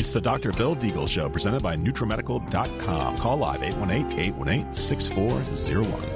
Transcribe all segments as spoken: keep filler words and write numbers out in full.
It's the Doctor Bill Deagle Show, presented by NutriMedical dot com. Call live eight one eight, eight one eight, six four zero one.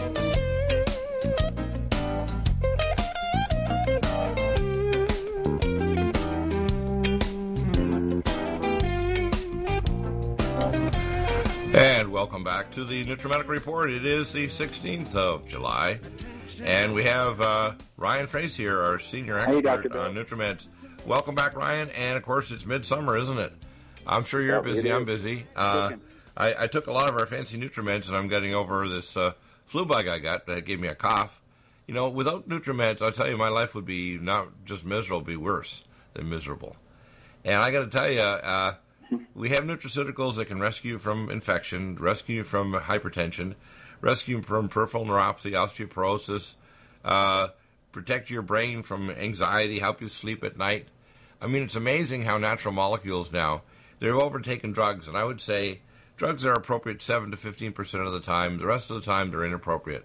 And welcome back to the NutriMedical Report. It is the sixteenth of July, and we have uh, Ryan Frace here, our senior expert on NutriMeds. Welcome back, Ryan. And, of course, it's midsummer, isn't it? I'm sure you're well, busy. I'm busy. Uh, I, I took a lot of our fancy NutriMeds, and I'm getting over this uh, flu bug I got that gave me a cough. You know, without NutriMeds, I'll tell you, my life would be not just miserable, be worse than miserable. And I got to tell you, uh, we have nutraceuticals that can rescue you from infection, rescue you from hypertension, rescue you from peripheral neuropathy, osteoporosis, uh, protect your brain from anxiety, help you sleep at night. I mean, it's amazing how natural molecules now, they've overtaken drugs. And I would say drugs are appropriate seven to fifteen percent of the time. The rest of the time, they're inappropriate.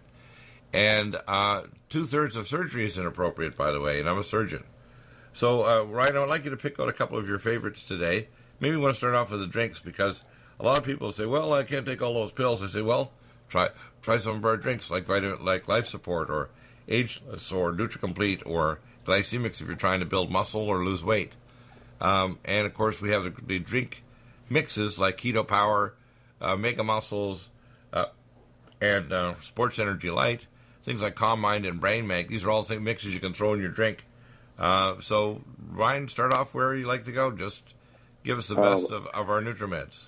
And uh, two-thirds of surgery is inappropriate, by the way, and I'm a surgeon. So, uh, Ryan, I would like you to pick out a couple of your favorites today. Maybe we want to start off with the drinks, because a lot of people say, well, I can't take all those pills. I say, well, try try some of our drinks like vitamin, like Life Support or Ageless or NutriComplete or Glycemics if you're trying to build muscle or lose weight. Um, and, of course, we have the, the drink mixes like Keto Power, uh, Mega Muscles, uh, and uh, Sports Energy Light, things like Calm Mind and Brain Mag. These are all the mixes you can throw in your drink. Uh, so, Ryan, start off where you like to go. Just give us the best uh, of, of our NutriMeds.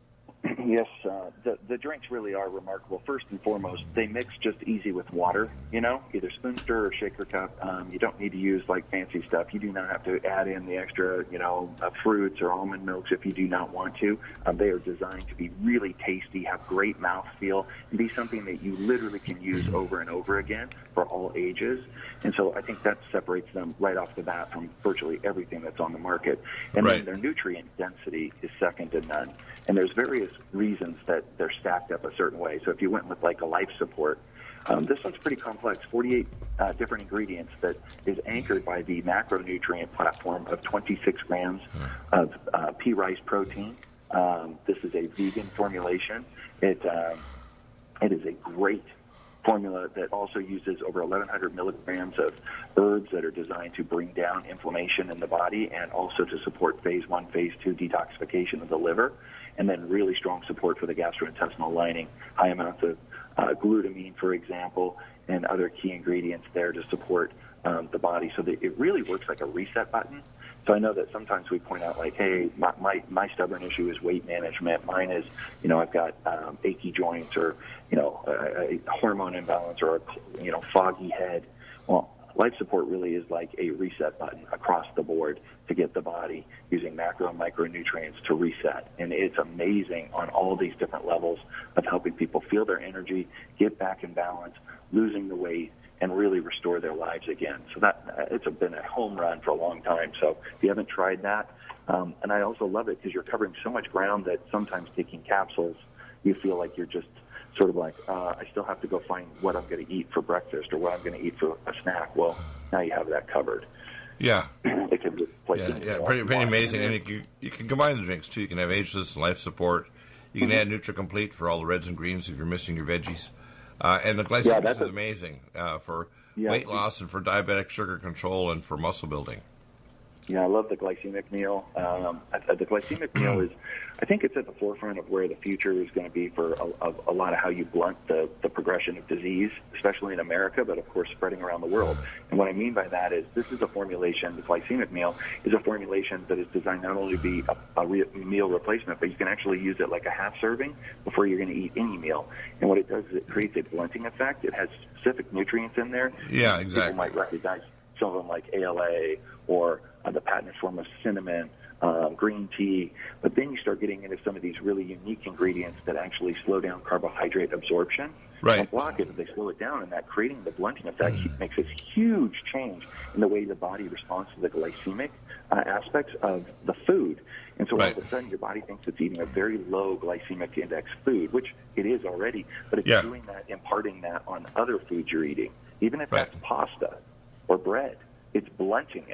Yes, uh, the, the drinks really are remarkable. First and foremost, they mix just easy with water, you know, either spoon stir or shaker cup. Um, you don't need to use, like, fancy stuff. You do not have to add in the extra, you know, uh, fruits or almond milks if you do not want to. Um, they are designed to be really tasty, have great mouthfeel, and be something that you literally can use over and over again for all ages. And so I think that separates them right off the bat from virtually everything that's on the market. And right. then their nutrient density is second to none. And there's various reasons that they're stacked up a certain way. So if you went with like a Life Support, um, this one's pretty complex, forty-eight uh, different ingredients that is anchored by the macronutrient platform of twenty-six grams of uh, pea rice protein. Um, this is a vegan formulation. It, um, it is a great formula that also uses over eleven hundred milligrams of herbs that are designed to bring down inflammation in the body and also to support phase one, phase two detoxification of the liver, and then really strong support for the gastrointestinal lining, high amounts of uh, glutamine, for example, and other key ingredients there to support um, the body. So that it really works like a reset button. So I know that sometimes we point out, like, hey, my, my, my stubborn issue is weight management. Mine is, you know, I've got um, achy joints or, you know, a, a hormone imbalance or, a, you know, foggy head. Well, Life Support really is like a reset button across the board to get the body using macro and micronutrients to reset. And it's amazing on all these different levels of helping people feel their energy, get back in balance, losing the weight, and really restore their lives again. So that it's been a home run for a long time. So if you haven't tried that, um, and I also love it because you're covering so much ground that sometimes taking capsules, you feel like you're just sort of like, uh, I still have to go find what I'm going to eat for breakfast or what I'm going to eat for a snack. Well, now you have that covered. Yeah. It can replace yeah, yeah, pretty, pretty amazing. And you can, you can combine the drinks, too. You can have Ageless and Life Support. You can mm-hmm. add NutriComplete for all the reds and greens if you're missing your veggies. Uh, and the glycemics yeah, is a, amazing uh, for yeah, weight loss and for diabetic sugar control and for muscle building. Yeah, I love the glycemic meal. Um, the glycemic meal is, I think it's at the forefront of where the future is going to be for a, a, a lot of how you blunt the, the progression of disease, especially in America, but of course spreading around the world. And what I mean by that is this is a formulation, the glycemic meal is a formulation that is designed not only to be a, a re- meal replacement, but you can actually use it like a half serving before you're going to eat any meal. And what it does is it creates a blunting effect. It has specific nutrients in there. Yeah, exactly. People might recognize some of them like A L A or uh, the patented form of cinnamon, um, green tea, but then you start getting into some of these really unique ingredients that actually slow down carbohydrate absorption. Right. And block it, they slow it down, and that creating the blunting effect mm. makes this huge change in the way the body responds to the glycemic uh, aspects of the food. And so right. all of a sudden your body thinks it's eating a very low glycemic index food, which it is already, but it's yeah. doing that, imparting that on other foods you're eating. Even if right. that's pasta or bread, it's blunting it.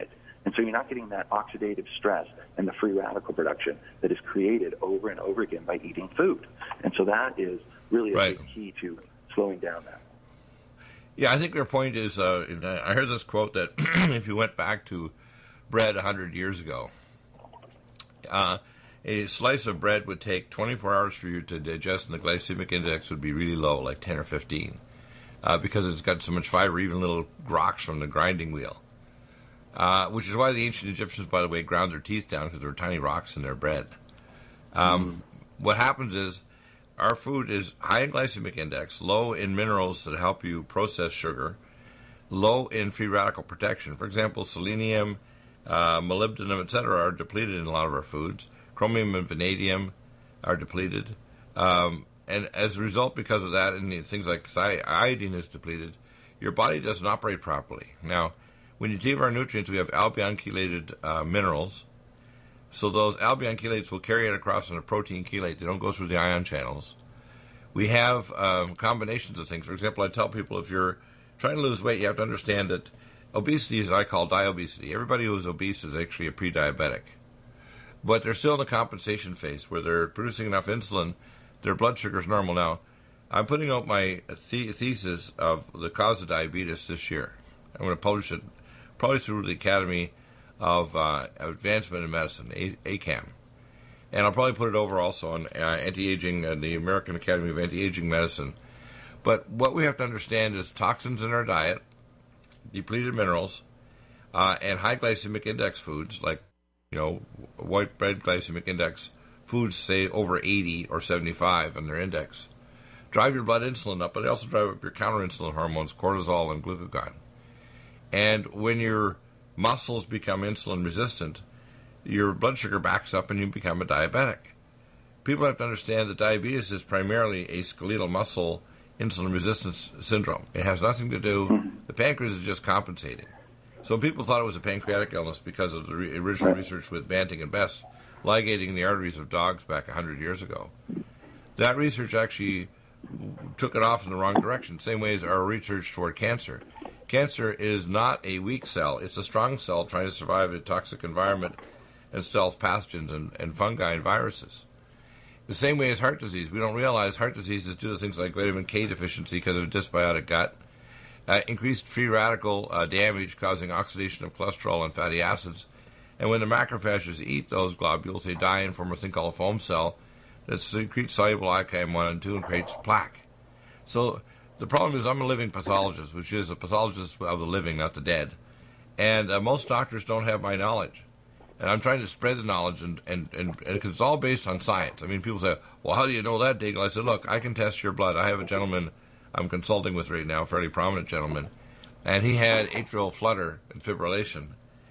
And so you're not getting that oxidative stress and the free radical production that is created over and over again by eating food. And so that is really a right. big key to slowing down that. Yeah, I think your point is, uh, I heard this quote that if you went back to bread one hundred years ago, uh, a slice of bread would take twenty-four hours for you to digest, and the glycemic index would be really low, like ten or fifteen, uh, because it's got so much fiber, even little rocks from the grinding wheel. Uh, which is why the ancient Egyptians, by the way, ground their teeth down, because there were tiny rocks in their bread. Um, mm. What happens is, our food is high in glycemic index, low in minerals that help you process sugar, low in free radical protection. For example, selenium, uh, molybdenum, et cetera, are depleted in a lot of our foods. Chromium and vanadium are depleted. Um, and as a result, because of that, and things like iodine is depleted, your body doesn't operate properly. Now, when you take our nutrients, we have albion chelated uh, minerals. So those albion chelates will carry it across in a protein chelate. They don't go through the ion channels. We have um, combinations of things. For example, I tell people if you're trying to lose weight, you have to understand that obesity is I call diobesity. Everybody who is obese is actually a pre-diabetic. But they're still in the compensation phase where they're producing enough insulin, their blood sugar is normal. Now, I'm putting out my the- thesis of the cause of diabetes this year. I'm going to publish it probably through the Academy of uh, Advancement in Medicine, A- ACAM. And I'll probably put it over also on uh, anti-aging, uh, the American Academy of Anti-Aging Medicine. But what we have to understand is toxins in our diet, depleted minerals, uh, and high glycemic index foods, like, you know, white bread glycemic index foods, say over eighty or seventy-five on their index, drive your blood insulin up, but they also drive up your counterinsulin hormones, cortisol and glucagon. And when your muscles become insulin resistant, your blood sugar backs up and you become a diabetic. People have to understand that diabetes is primarily a skeletal muscle insulin resistance syndrome. It has nothing to do, the pancreas is just compensating. So people thought it was a pancreatic illness because of the re- original research with Banting and Best ligating the arteries of dogs back one hundred years ago. That research actually took it off in the wrong direction, same way as our research toward cancer. Cancer is not a weak cell. It's a strong cell trying to survive in a toxic environment and stealth pathogens and, and fungi and viruses. The same way as heart disease. We don't realize heart disease is due to things like vitamin K deficiency because of a dysbiotic gut, uh, increased free radical uh, damage causing oxidation of cholesterol and fatty acids. And when the macrophages eat those globules, they die and form a thing called a foam cell that secretes soluble I K M one and two and creates plaque. So the problem is I'm a living pathologist, which is a pathologist of the living, not the dead. And uh, most doctors don't have my knowledge. And I'm trying to spread the knowledge, and, and, and, and it's all based on science. I mean, people say, well, how do you know that, Daigle? I said, look, I can test your blood. I have a gentleman I'm consulting with right now, a fairly prominent gentleman, and he had atrial flutter and fibrillation.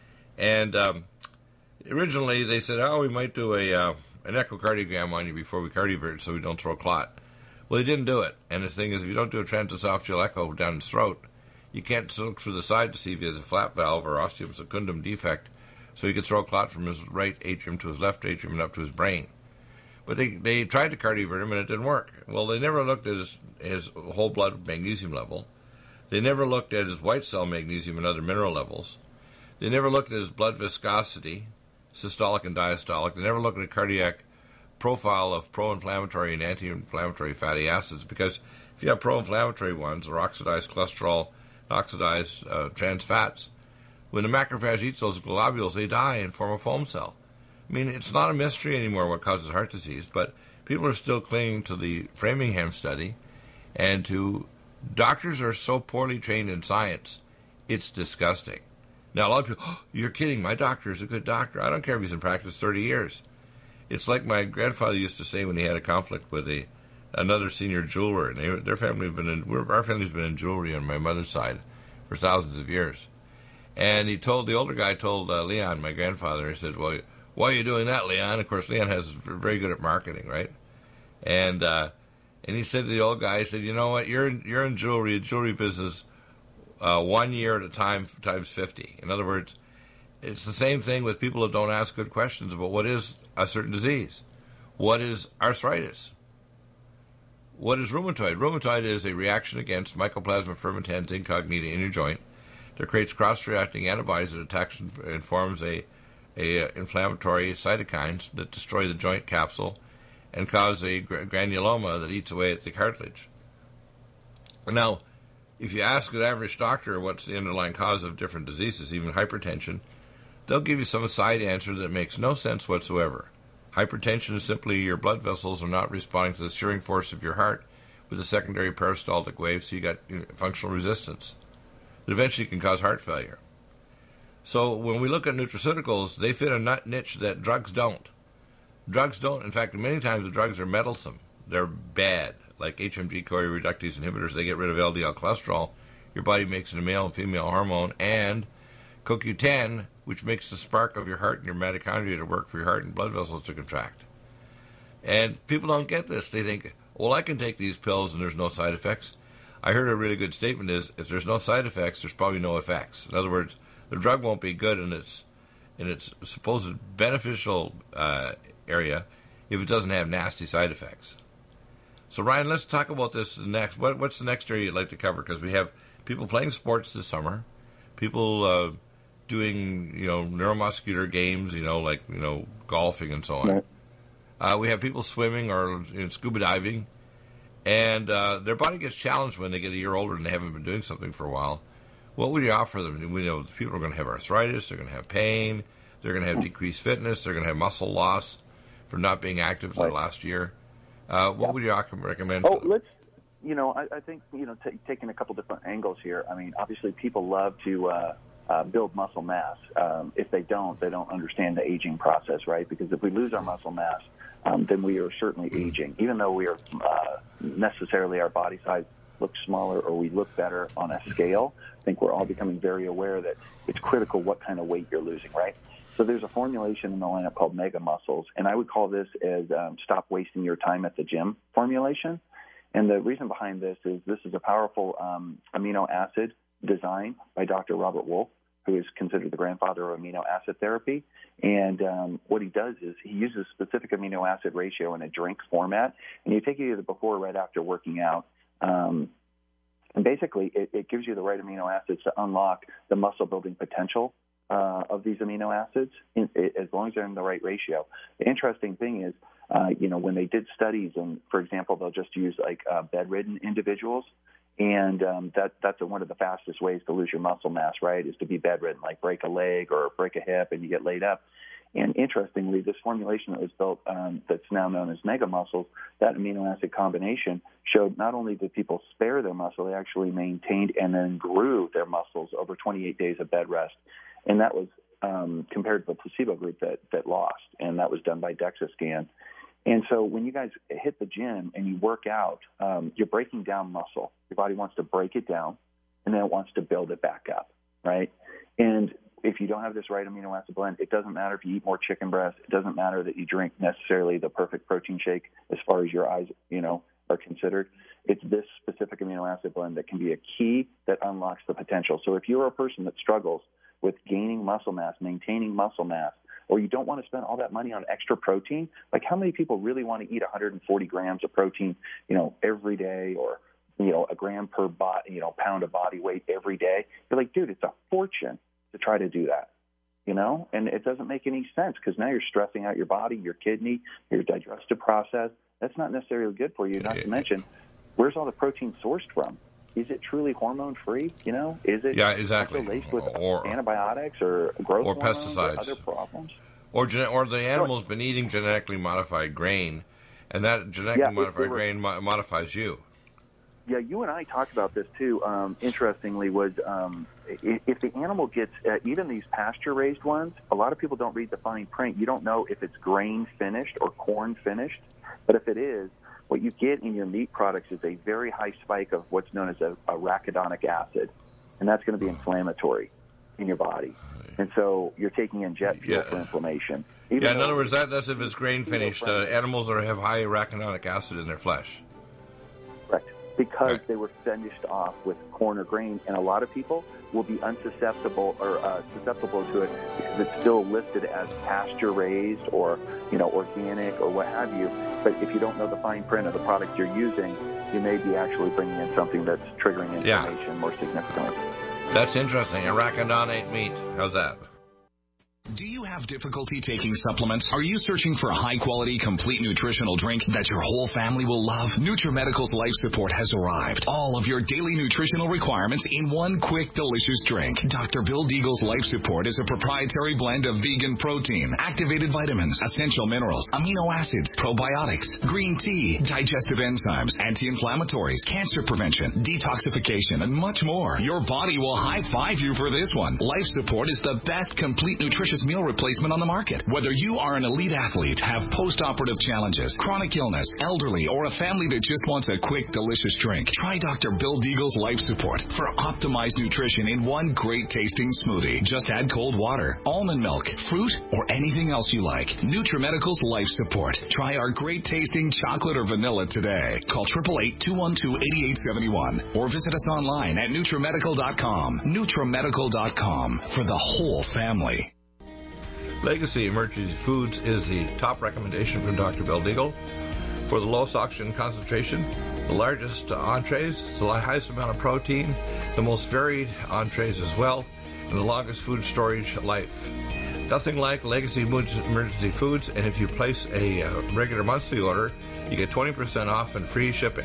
And um, originally they said, oh, we might do a uh, an echocardiogram on you before we cardiovert so we don't throw a clot. Well, they didn't do it. And the thing is, if you don't do a transesophageal echo down his throat, you can't look through the side to see if he has a flap valve or ostium secundum defect, so he could throw a clot from his right atrium to his left atrium and up to his brain. But they, they tried to cardiovert him, and it didn't work. Well, they never looked at his, his whole blood magnesium level. They never looked at his white cell magnesium and other mineral levels. They never looked at his blood viscosity, systolic and diastolic. They never looked at a cardiac profile of pro-inflammatory and anti-inflammatory fatty acids, because if you have pro-inflammatory ones, or oxidized cholesterol, oxidized uh, trans fats, when the macrophage eats those globules, they die and form a foam cell. I mean, it's not a mystery anymore what causes heart disease, but people are still clinging to the Framingham study, and to doctors are so poorly trained in science, it's disgusting. Now, a lot of people, oh, you're kidding, my doctor is a good doctor. I don't care if he's in practice thirty years. It's like my grandfather used to say when he had a conflict with a another senior jeweler, and they, their family have been in, we're, our family's been in jewelry on my mother's side for thousands of years. And he told, the older guy told uh, Leon, my grandfather, he said, well, why are you doing that, Leon? Of course, Leon has very good at marketing, right? And uh, and he said to the old guy, he said, you know what, you're in, you're in jewelry, jewelry business uh, one year at a time times fifty. In other words, it's the same thing with people that don't ask good questions about what is a certain disease. What is arthritis? What is rheumatoid? Rheumatoid is a reaction against Mycoplasma fermentans incognita in your joint that creates cross-reacting antibodies that attacks and forms a, a inflammatory cytokines that destroy the joint capsule and cause a granuloma that eats away at the cartilage. Now, if you ask an average doctor what's the underlying cause of different diseases, even hypertension, they'll give you some side answer that makes no sense whatsoever. Hypertension is simply your blood vessels are not responding to the shearing force of your heart with a secondary peristaltic wave, so you got you know, functional resistance that eventually can cause heart failure. So when we look at nutraceuticals, they fit a nut niche that drugs don't. Drugs don't. In fact, many times the drugs are meddlesome. They're bad. Like H M G-CoA reductase inhibitors, they get rid of L D L cholesterol. Your body makes it a male and female hormone. And C O Q ten, which makes the spark of your heart and your mitochondria to work for your heart and blood vessels to contract. And people don't get this. They think, well, I can take these pills and there's no side effects. I heard a really good statement is, if there's no side effects, there's probably no effects. In other words, the drug won't be good in its, in its supposed beneficial uh, area if it doesn't have nasty side effects. So, Ryan, let's talk about this next. What, what's the next area you'd like to cover? Because we have people playing sports this summer, people uh, doing, you know, neuromuscular games, you know, like, you know, golfing and so on. Right. Uh, we have people swimming or you know, scuba diving, and uh, their body gets challenged when they get a year older and they haven't been doing something for a while. What would you offer them? We know people are going to have arthritis, they're going to have pain, they're going to have decreased fitness, they're going to have muscle loss from not being active for the last year. Uh, what yeah. would you recommend? Oh, let's, you know, I, I think, you know, t- taking a couple different angles here. I mean, obviously people love to uh, uh, build muscle mass. Um, if they don't, they don't understand the aging process, right? Because if we lose our muscle mass, um, then we are certainly mm-hmm. aging. Even though we are uh, necessarily our body size looks smaller or we look better on a scale, I think we're all becoming very aware that it's critical what kind of weight you're losing, right? So there's a formulation in the lineup called Mega Muscles, and I would call this as um, stop wasting your time at the gym formulation. And the reason behind this is this is a powerful um, amino acid design by Doctor Robert Wolfe, who is considered the grandfather of amino acid therapy. And um, what he does is he uses specific amino acid ratio in a drink format, and you take it either before or right after working out. Um, and basically, it, it gives you the right amino acids to unlock the muscle-building potential Uh, of these amino acids, in, as long as they're in the right ratio. The interesting thing is, uh, you know, when they did studies, and for example, they'll just use like uh, bedridden individuals, and um, that that's a, one of the fastest ways to lose your muscle mass, right, is to be bedridden, like break a leg or break a hip and you get laid up. And interestingly, this formulation that was built um, that's now known as Mega Muscles, that amino acid combination showed not only did people spare their muscle, they actually maintained and then grew their muscles over twenty-eight days of bed rest. And that was um, compared to the placebo group that, that lost, and that was done by DEXA scan. And so when you guys hit the gym and you work out, um, you're breaking down muscle. Your body wants to break it down, and then it wants to build it back up, right? And if you don't have this right amino acid blend, it doesn't matter if you eat more chicken breast. It doesn't matter that you drink necessarily the perfect protein shake as far as your eyes, you know, are considered. It's this specific amino acid blend that can be a key that unlocks the potential. So if you're a person that struggles with gaining muscle mass, maintaining muscle mass, or you don't want to spend all that money on extra protein, like how many people really want to eat one hundred forty grams of protein, you know, every day, or, you know, a gram per body, you know, pound of body weight every day? You're like, dude, it's a fortune to try to do that, you know, and it doesn't make any sense because now you're stressing out your body, your kidney, your digestive process. That's not necessarily good for you, not to mention, where's all the protein sourced from? Is it truly hormone-free? You know, is it yeah, exactly. laced with or, antibiotics or growth or hormones pesticides, or other problems? Or gen- or the animal's been eating genetically modified grain, and that genetically yeah, modified were, grain mo- modifies you. Yeah, you and I talked about this too. Um, interestingly, was um, if, if the animal gets uh, even these pasture-raised ones, a lot of people don't read the fine print. You don't know if it's grain finished or corn finished, but if it is, what you get in your meat products is a very high spike of what's known as a, a arachidonic acid, and that's going to be inflammatory in your body. And so you're taking in jet fuel yeah. for inflammation. Even yeah, in other words, that, that's if it's grain finished. Uh, animals that have high arachidonic acid in their flesh. Correct. Because right. they were finished off with corn or grain, and a lot of people will be unsusceptible or uh, susceptible to it because it's still listed as pasture raised or, you know, organic or what have you. But if you don't know the fine print of the product you're using, you may be actually bringing in something that's triggering inflammation yeah. more significantly. That's interesting. Arachidonate meat. How's that? Do you have difficulty taking supplements? Are you searching for a high-quality, complete nutritional drink that your whole family will love? NutriMedical's Life Support has arrived. All of your daily nutritional requirements in one quick, delicious drink. Doctor Bill Deagle's Life Support is a proprietary blend of vegan protein, activated vitamins, essential minerals, amino acids, probiotics, green tea, digestive enzymes, anti-inflammatories, cancer prevention, detoxification, and much more. Your body will high-five you for this one. Life Support is the best complete nutrition meal replacement on the market. Whether you are an elite athlete, have post-operative challenges, chronic illness, elderly, or a family that just wants a quick, delicious drink, try Doctor Bill Deagle's Life Support for optimized nutrition in one great-tasting smoothie. Just add cold water, almond milk, fruit, or anything else you like. NutriMedical's Life Support. Try our great-tasting chocolate or vanilla today. Call eight eight eight, two one two, eight eight seven one or visit us online at NutriMedical dot com. NutriMedical dot com for the whole family. Legacy Emergency Foods is the top recommendation from Doctor Bill Deagle for the lowest oxygen concentration, the largest entrees, the highest amount of protein, the most varied entrees as well, and the longest food storage life. Nothing like Legacy Emergency Foods, and if you place a uh, regular monthly order, you get twenty percent off and free shipping.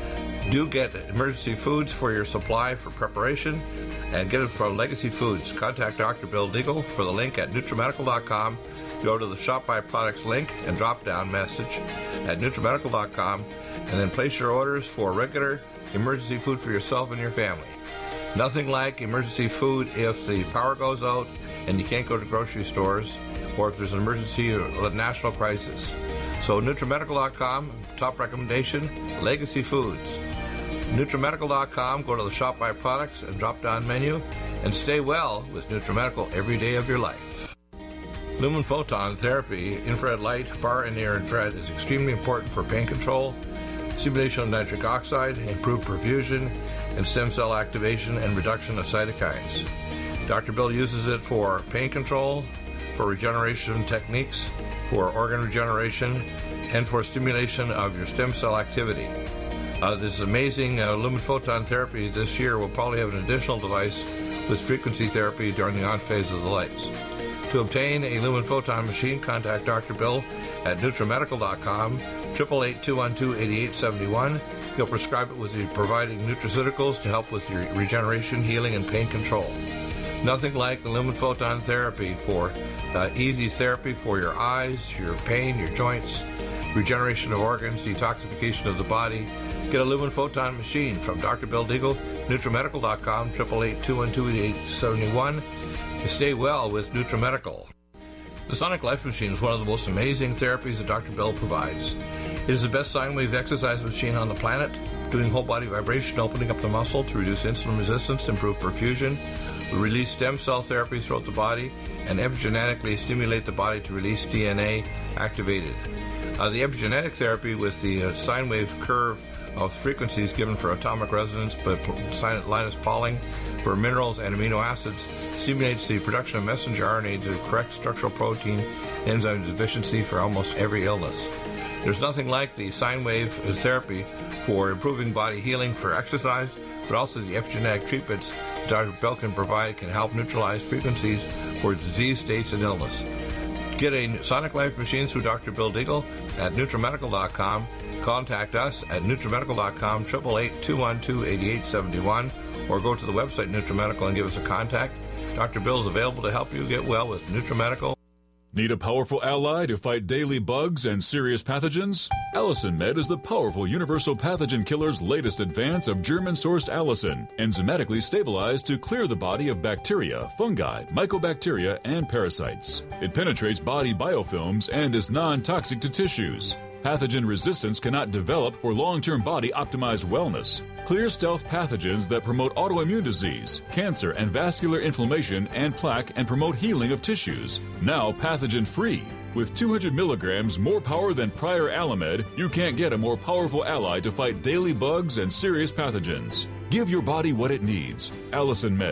Do get Emergency Foods for your supply for preparation, and get it from Legacy Foods. Contact Doctor Bill Deagle for the link at NutriMedical dot com. Go to the Shop by Products link and drop-down message at NutriMedical dot com, and then place your orders for regular emergency food for yourself and your family. Nothing like emergency food if the power goes out and you can't go to grocery stores, or if there's an emergency or a national crisis. So NutriMedical dot com, top recommendation, Legacy Foods. NutriMedical dot com, go to the Shop by Products and drop-down menu, and stay well with NutriMedical every day of your life. Lumen photon therapy, infrared light, far and near infrared, is extremely important for pain control, stimulation of nitric oxide, improved perfusion, and stem cell activation and reduction of cytokines. Doctor Bill uses it for pain control, for regeneration techniques, for organ regeneration, and for stimulation of your stem cell activity. Uh, this amazing uh, lumen photon therapy this year will probably have an additional device with frequency therapy during the on phase of the lights. To obtain a lumen photon machine, contact Doctor Bill at NutriMedical dot com, eight eight eight, two one two, eight eight seven one. He'll prescribe it with you providing nutraceuticals to help with your regeneration, healing, and pain control. Nothing like the lumen photon therapy for uh, easy therapy for your eyes, your pain, your joints, regeneration of organs, detoxification of the body. Get a lumen photon machine from Doctor Bill Deagle, NutriMedical dot com, eight eight eight, two one two, eight eight seven one. To stay well with NutriMedical. The Sonic Life Machine is one of the most amazing therapies that Doctor Bill provides. It is the best sine wave exercise machine on the planet, doing whole body vibration, opening up the muscle to reduce insulin resistance, improve perfusion, release stem cell therapies throughout the body, and epigenetically stimulate the body to release D N A activated. Uh, the epigenetic therapy with the uh, sine wave curve of frequencies given for atomic resonance by Linus Pauling for minerals and amino acids stimulates the production of messenger R N A to correct structural protein enzyme deficiency for almost every illness. There's nothing like the sine wave therapy for improving body healing for exercise, but also the epigenetic treatments Doctor Bill can provide can help neutralize frequencies for disease states and illness. Get a Sonic Life machine through Doctor Bill Deagle at NutriMedical dot com. Contact us at NutriMedical dot com, eight eight eight, two one two, eight eight seven one, or go to the website NutriMedical and give us a contact. Doctor Bill is available to help you get well with NutriMedical. Need a powerful ally to fight daily bugs and serious pathogens? Allicin Med is the powerful universal pathogen killer's latest advance of German-sourced allicin, enzymatically stabilized to clear the body of bacteria, fungi, mycobacteria, and parasites. It penetrates body biofilms and is non-toxic to tissues. Pathogen resistance cannot develop for long-term body-optimized wellness. Clear stealth pathogens that promote autoimmune disease, cancer, and vascular inflammation and plaque and promote healing of tissues. Now pathogen-free. With two hundred milligrams more power than prior Alamed, you can't get a more powerful ally to fight daily bugs and serious pathogens. Give your body what it needs. Allicin Med.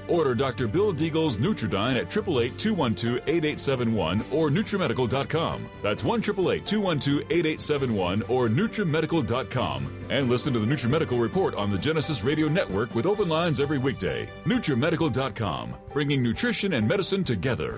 Order Doctor Bill Deagle's Nutridyne at eight eight eight, two one two, eight eight seven one or NutriMedical dot com. That's one eight eight eight, two one two, eight eight seven one or NutriMedical dot com. And listen to the NutriMedical Report on the Genesis Radio Network with open lines every weekday. NutriMedical dot com, bringing nutrition and medicine together.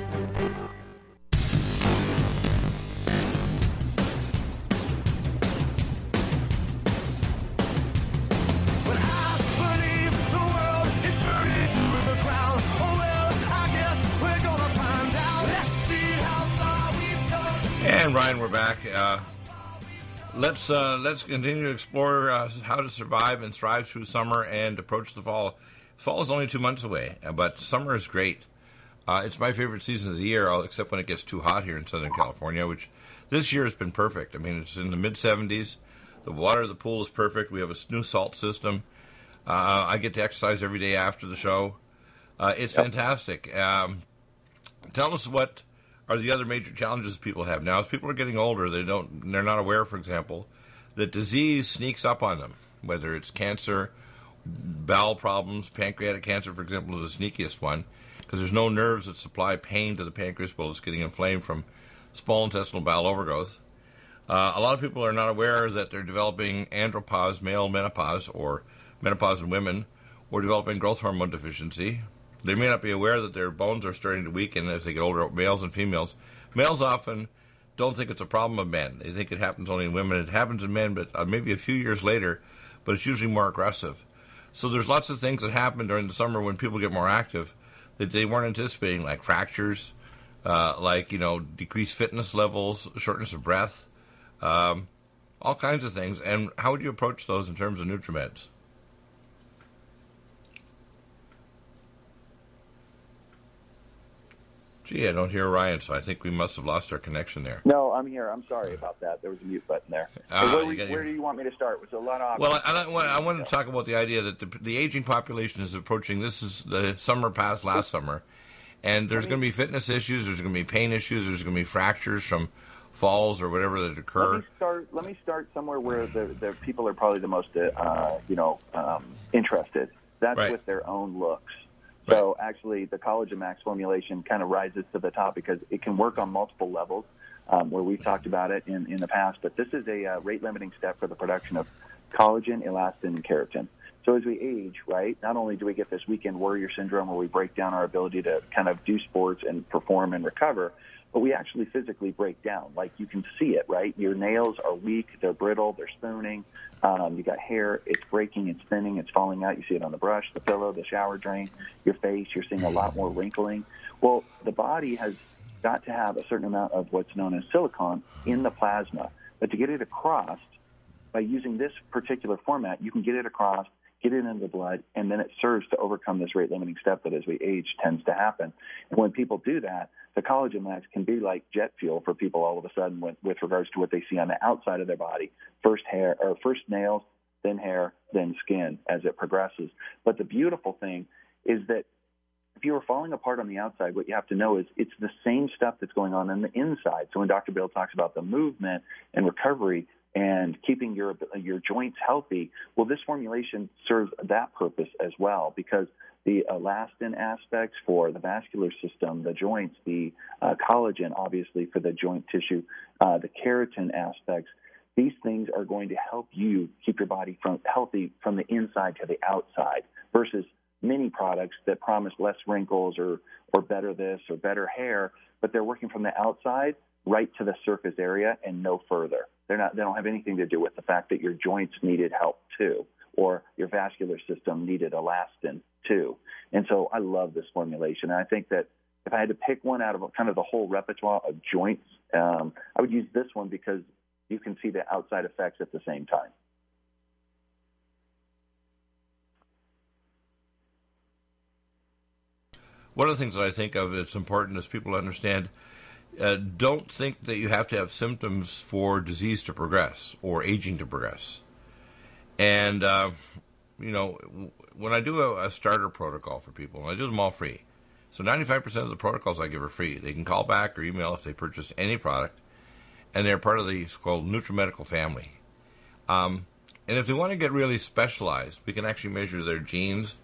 And Ryan, we're back. Uh, let's uh, let's continue to explore uh, how to survive and thrive through summer and approach the fall. Fall is only two months away, but summer is great. Uh, it's my favorite season of the year, except when it gets too hot here in Southern California, which this year has been perfect. I mean, it's in the mid seventies. The water of the pool is perfect. We have a new salt system. Uh, I get to exercise every day after the show. Uh, it's yep. fantastic. Um, tell us what are the other major challenges people have now. As people are getting older, they don't, they're not aware, for example, that disease sneaks up on them, whether it's cancer, bowel problems. Pancreatic cancer, for example, is the sneakiest one, because there's no nerves that supply pain to the pancreas while it's getting inflamed from small intestinal bowel overgrowth. Uh, a lot of people are not aware that they're developing andropause, male menopause, or menopause in women, or developing growth hormone deficiency. They may not be aware that their bones are starting to weaken as they get older, males and females. Males often don't think it's a problem of men. They think it happens only in women. It happens in men, but uh, maybe a few years later, but it's usually more aggressive. So there's lots of things that happen during the summer when people get more active that they weren't anticipating, like fractures, uh, like, you know, decreased fitness levels, shortness of breath, um, all kinds of things. And how would you approach those in terms of NutriMeds? Gee, I don't hear Ryan, so I think we must have lost our connection there. No, I'm here. I'm sorry about that. There was a mute button there. Uh, where, we, where do you want me to start? Was a lot of well, I, I, want, I wanted to talk about the idea that the, the aging population is approaching. This is the summer past last summer, and there's going to be fitness issues. There's going to be pain issues. There's going to be fractures from falls or whatever that occur. Let me start. Let me start somewhere where the, the people are probably the most, uh, you know, um, interested. That's right. With their own looks. So actually, the Collagen Max formulation kind of rises to the top because it can work on multiple levels, um, where we've talked about it in, in the past. But this is a uh, rate-limiting step for the production of collagen, elastin, and keratin. So as we age, right, not only do we get this weekend warrior syndrome where we break down our ability to kind of do sports and perform and recover, but we actually physically break down. Like, you can see it, right? Your nails are weak, they're brittle, they're spooning. Um, you got hair, it's breaking, it's thinning, it's falling out. You see it on the brush, the pillow, the shower drain, your face. You're seeing a lot more wrinkling. Well, the body has got to have a certain amount of what's known as silicon in the plasma. But to get it across, by using this particular format, you can get it across, get it into the blood, and then it serves to overcome this rate-limiting step that as we age tends to happen. And when people do that, the Collagen Max can be like jet fuel for people all of a sudden with, with regards to what they see on the outside of their body. First hair, or first nails, then hair, then skin as it progresses. But the beautiful thing is that if you are falling apart on the outside, what you have to know is it's the same stuff that's going on on the inside. So when Doctor Bill talks about the movement and recovery and keeping your your joints healthy, well, this formulation serves that purpose as well, because the elastin aspects for the vascular system, the joints, the uh, collagen, obviously, for the joint tissue, uh, the keratin aspects, these things are going to help you keep your body from healthy from the inside to the outside versus many products that promise less wrinkles or, or better this or better hair, but they're working from the outside right to the surface area and no further. They're not, they don't have anything to do with the fact that your joints needed help too, or your vascular system needed elastin too. And so I love this formulation. And I think that if I had to pick one out of kind of the whole repertoire of joints, um, I would use this one because you can see the outside effects at the same time. One of the things that I think of it's important is people understand, uh, don't think that you have to have symptoms for disease to progress or aging to progress. And, uh, you know, when I do a, a starter protocol for people, and I do them all free, so ninety-five percent of the protocols I give are free. They can call back or email if they purchase any product, and they're part of the called NutriMedical family. Um, and if they want to get really specialized, we can actually measure their genes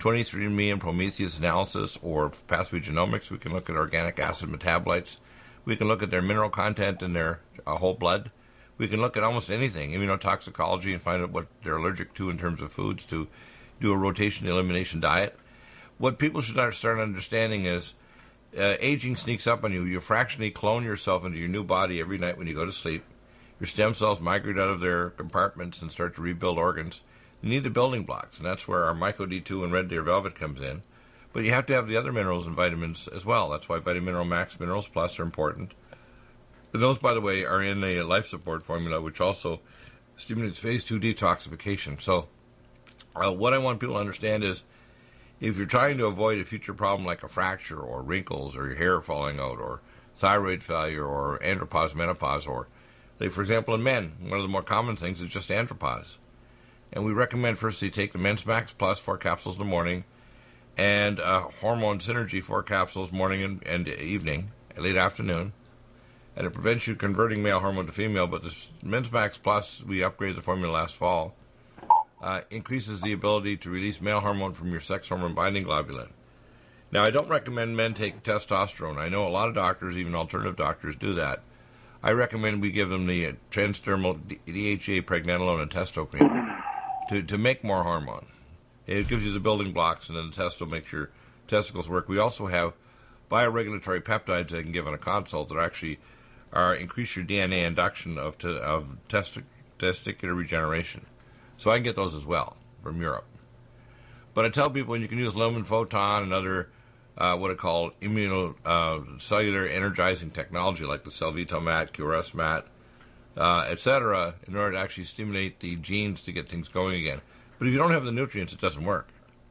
twenty-three and me and Prometheus analysis or pathway genomics. We can look at organic acid metabolites. We can look at their mineral content in their uh, whole blood. We can look at almost anything, immunotoxicology, and find out what they're allergic to in terms of foods to do a rotation elimination diet. What people should start, start understanding is uh, aging sneaks up on you. You fractionally clone yourself into your new body every night when you go to sleep. Your stem cells migrate out of their compartments and start to rebuild organs. You need the building blocks, and that's where our Myco D two and Red Deer Velvet comes in. But you have to have the other minerals and vitamins as well. That's why Vitamin Mineral Max Minerals Plus are important. And those, by the way, are in a life support formula, which also stimulates phase two detoxification. So uh, what I want people to understand is if you're trying to avoid a future problem like a fracture or wrinkles or your hair falling out or thyroid failure or andropause, menopause, or, like, for example, in men, one of the more common things is just andropause. And we recommend firstly take the Men's Max Plus, four capsules in the morning, and uh, Hormone Synergy, four capsules morning and, and evening, late afternoon. And it prevents you converting male hormone to female. But this Men's Max Plus, we upgraded the formula last fall, uh, increases the ability to release male hormone from your sex hormone binding globulin. Now, I don't recommend men take testosterone. I know a lot of doctors, even alternative doctors, do that. I recommend we give them the uh, transdermal D H E A, pregnenolone, and testo cream to, to make more hormone. It gives you the building blocks, and then the testo makes your testicles work. We also have bioregulatory peptides they can give on a consult that actually are increase your D N A induction of te, of testi- testicular regeneration. So I can get those as well from Europe. But I tell people you can use lumen photon and other uh, what I call immunocellular uh, energizing technology like the Cellvito mat, Q R S mat, uh, et cetera, in order to actually stimulate the genes to get things going again. But if you don't have the nutrients, it doesn't work.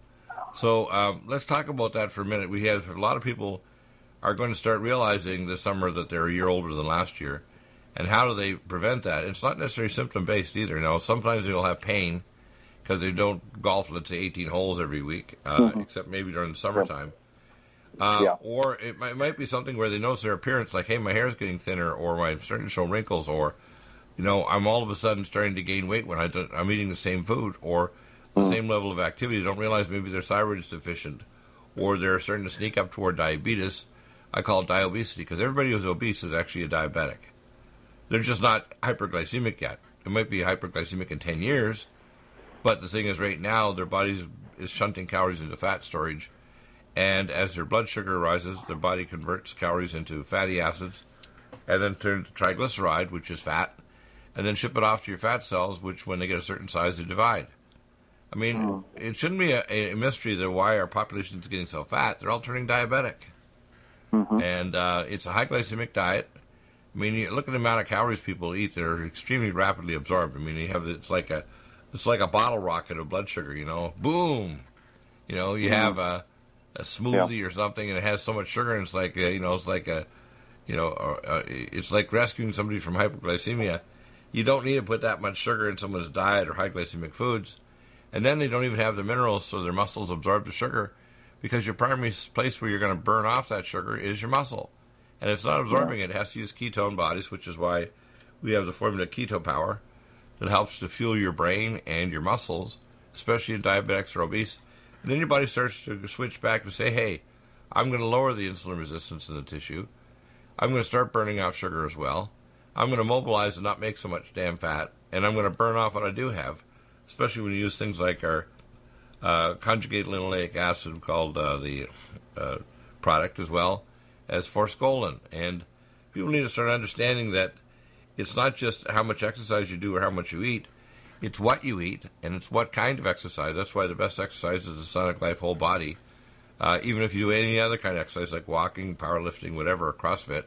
So um, let's talk about that for a minute. We have a lot of people are going to start realizing this summer that they're a year older than last year. And how do they prevent that? It's not necessarily symptom-based either. Now, sometimes they'll have pain because they don't golf, let's say, eighteen holes every week, uh, mm-hmm. except maybe during the summertime. Uh, yeah. Or it might, it might be something where they notice their appearance, like, hey, my hair's getting thinner, or I'm starting to show wrinkles, or, you know, I'm all of a sudden starting to gain weight when I do, I'm eating the same food, or the mm-hmm. same level of activity. They don't realize maybe their thyroid is deficient, or they're starting to sneak up toward diabetes. I call it diobesity, because everybody who's obese is actually a diabetic. They're just not hyperglycemic yet. It might be hyperglycemic in ten years, but the thing is right now their body is shunting calories into fat storage, and as their blood sugar rises, their body converts calories into fatty acids, and then turns to triglyceride, which is fat, and then ship it off to your fat cells, which when they get a certain size, they divide. I mean, oh. it shouldn't be a, a mystery that why our population is getting so fat. They're all turning diabetic. Mm-hmm. And uh, it's a high glycemic diet. I mean, you look at the amount of calories people eat; they're extremely rapidly absorbed. I mean, you have it's like a it's like a bottle rocket of blood sugar. You know, boom. You know, you mm-hmm. have a, a smoothie yeah. or something, and it has so much sugar, and it's like a, you know, it's like a, you know, uh, it's like rescuing somebody from hypoglycemia. You don't need to put that much sugar in someone's diet or high glycemic foods, and then they don't even have the minerals, so their muscles absorb the sugar. Because your primary place where you're going to burn off that sugar is your muscle. And if it's not absorbing it, it has to use ketone bodies, which is why we have the formula Keto Power that helps to fuel your brain and your muscles, especially in diabetics or obese. And then your body starts to switch back to say, hey, I'm going to lower the insulin resistance in the tissue. I'm going to start burning off sugar as well. I'm going to mobilize and not make so much damn fat. And I'm going to burn off what I do have, especially when you use things like our Uh, conjugated linoleic acid called uh, the uh, product as well as forskolin. And people need to start understanding that it's not just how much exercise you do or how much you eat. It's what you eat, and it's what kind of exercise. That's why the best exercise is the Sonic Life whole body. Uh, even if you do any other kind of exercise like walking, powerlifting, whatever, or CrossFit.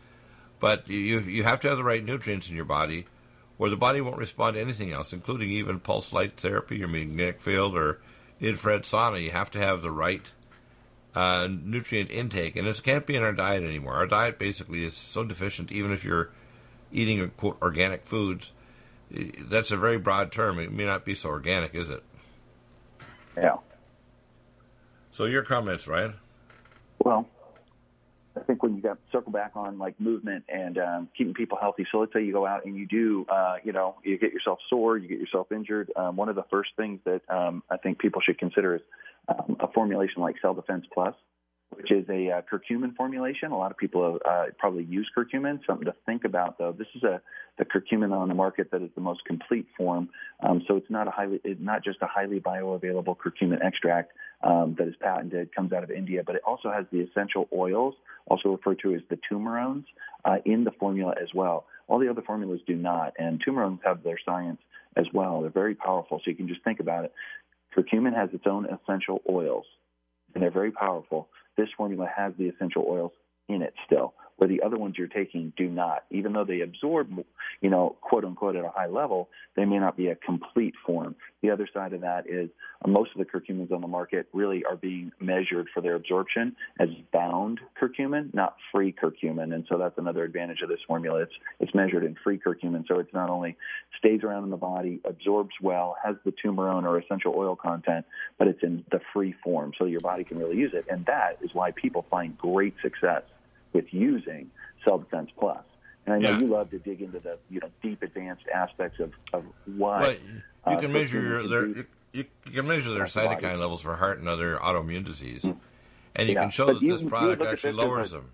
But you you have to have the right nutrients in your body or the body won't respond to anything else, including even pulse light therapy or magnetic field or infrared sauna. You have to have the right uh, nutrient intake, and it can't be in our diet anymore. Our diet basically is so deficient, even if you're eating, quote, organic foods. That's a very broad term. It may not be so organic, is it? Yeah. So your comments, Ryan? Well, I think when you got circle back on like movement and um, keeping people healthy. So let's say you go out and you do, uh, you know, you get yourself sore, you get yourself injured. Um, one of the first things that um, I think people should consider is um, a formulation like Cell Defense Plus, which is a uh, curcumin formulation. A lot of people uh, probably use curcumin. Something to think about, though. This is a the curcumin on the market that is the most complete form. Um, so it's not a highly, it's not just a highly bioavailable curcumin extract um, that is patented, comes out of India, but it also has the essential oils, also referred to as the tumerones, uh, in the formula as well. All the other formulas do not, and tumerones have their science as well. They're very powerful, so you can just think about it. Curcumin has its own essential oils, and they're very powerful. This formula has the essential oils in it still, where the other ones you're taking do not. Even though they absorb, you know, quote unquote, at a high level, they may not be a complete form. The other side of that is uh, most of the curcumins on the market really are being measured for their absorption as bound curcumin, not free curcumin. And so that's another advantage of this formula. It's it's measured in free curcumin, so it's not only stays around in the body, absorbs well, has the tumerone or essential oil content, but it's in the free form, so your body can really use it. And that is why people find great success with using Cell Defense Plus. And I know yeah. you love to dig into the you know deep advanced aspects of, of why. Well, you can uh, measure your, their, you, you can measure their cytokine body. levels for heart and other autoimmune disease. Mm-hmm. And you yeah. can show but that you, this product actually lowers them.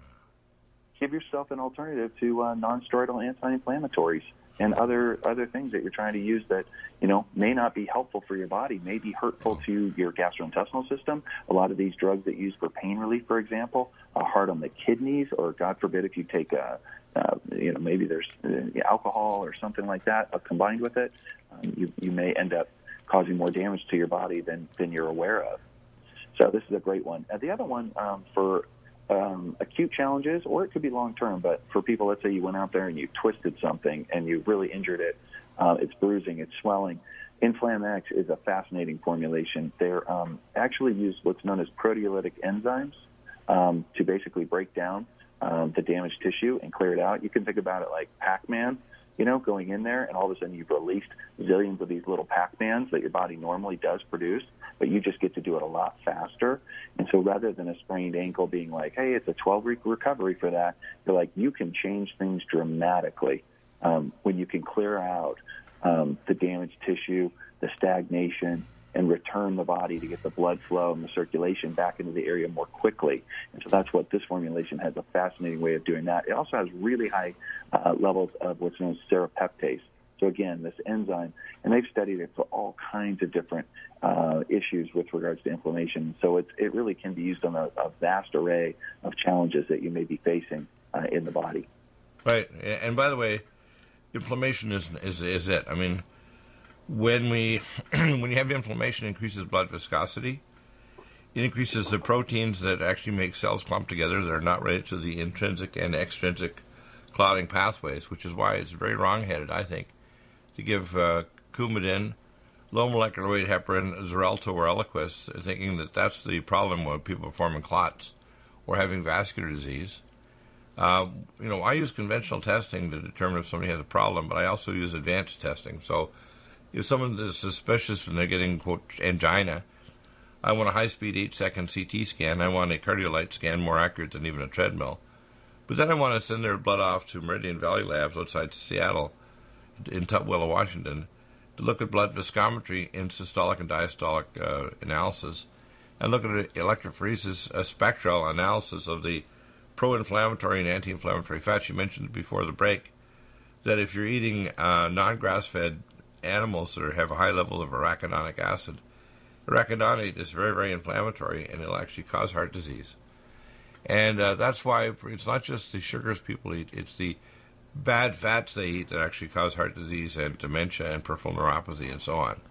Give yourself an alternative to uh, non-steroidal anti-inflammatories and other other things that you're trying to use that, you know, may not be helpful for your body, may be hurtful to your gastrointestinal system. A lot of these drugs that use for pain relief, for example, are hard on the kidneys, or God forbid if you take, uh, uh, you know, maybe there's uh, alcohol or something like that uh, combined with it, um, you, you may end up causing more damage to your body than, than you're aware of. So this is a great one. Uh, the other one um, for Um, acute challenges, or it could be long-term, but for people, let's say you went out there and you twisted something and you really injured it, uh, it's bruising, it's swelling. Inflamex is a fascinating formulation. They're um, actually use what's known as proteolytic enzymes um, to basically break down um, the damaged tissue and clear it out. You can think about it like Pac-Man, you know, going in there, and all of a sudden you've released zillions of these little Pac-Mans that your body normally does produce, but you just get to do it a lot faster. And so rather than a sprained ankle being like, hey, it's a twelve-week recovery for that, you're like, you can change things dramatically um, when you can clear out um, the damaged tissue, the stagnation, and return the body to get the blood flow and the circulation back into the area more quickly. And so that's what this formulation has, a fascinating way of doing that. It also has really high uh, levels of what's known as serrapeptase. So again, this enzyme, and they've studied it for all kinds of different uh, issues with regards to inflammation. So it's, it really can be used on a, a vast array of challenges that you may be facing uh, in the body. Right. And by the way, inflammation is is, is it. I mean, when we when you have inflammation, it increases blood viscosity. It increases the proteins that actually make cells clump together that are not related to the intrinsic and extrinsic clotting pathways, which is why it's very wrong-headed, I think, to give uh, Coumadin, low molecular weight heparin, Xarelto or Eliquis, thinking that that's the problem when people are forming clots or having vascular disease. Uh, you know, I use conventional testing to determine if somebody has a problem, but I also use advanced testing. So if someone is suspicious when they're getting, quote, angina, I want a high-speed eight-second C T scan. I want a cardiolite scan more accurate than even a treadmill. But then I want to send their blood off to Meridian Valley Labs outside Seattle in Tutwiler, Washington, to look at blood viscometry in systolic and diastolic uh, analysis, and look at electrophoresis, a spectral analysis of the pro-inflammatory and anti-inflammatory fats. You mentioned before the break that if you're eating uh, non-grass-fed animals that have a high level of arachidonic acid, arachidonate is very, very inflammatory, and it'll actually cause heart disease. And uh, that's why it's not just the sugars people eat, it's the bad fats they eat that actually cause heart disease and dementia and peripheral neuropathy and so on.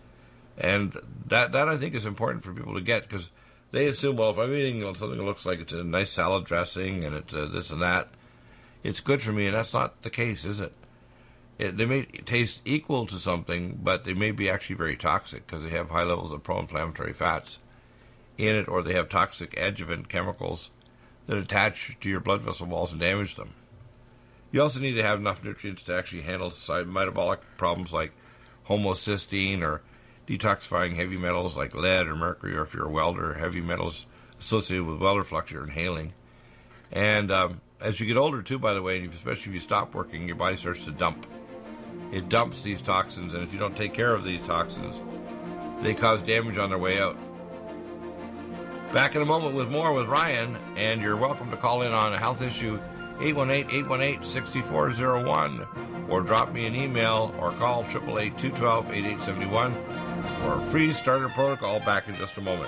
And that, that I think, is important for people to get, because they assume, well, if I'm eating something that looks like it's a nice salad dressing and it's uh, this and that, it's good for me, and that's not the case, is it? it? They may taste equal to something, but they may be actually very toxic because they have high levels of pro-inflammatory fats in it, or they have toxic adjuvant chemicals that attach to your blood vessel walls and damage them. You also need to have enough nutrients to actually handle metabolic problems like homocysteine, or detoxifying heavy metals like lead or mercury, or if you're a welder, heavy metals associated with welder flux you're inhaling. And um, as you get older, too, by the way, and especially if you stop working, your body starts to dump. It dumps these toxins, and if you don't take care of these toxins, they cause damage on their way out. Back in a moment with more with Ryan, and you're welcome to call in on a health issue, eight one eight, eight one eight, six four zero one, or drop me an email or call eight eight eight, two one two, eight eight seven one for a free starter protocol. Back in just a moment.